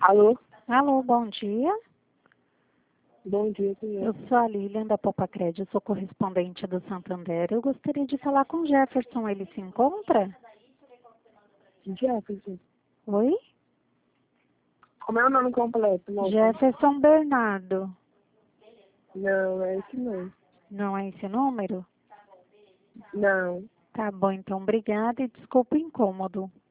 Alô? Alô, bom dia. Bom dia, senhor. Eu sou a Lilian da Poupa Crédito, sou correspondente do Santander. Eu gostaria de falar com o Jefferson. Ele se encontra? Jefferson. Oi? Como é o nome completo, moça? Jefferson Bernardo. Não, é esse não. Não é esse número? Não. Tá bom, então obrigada e desculpa o incômodo.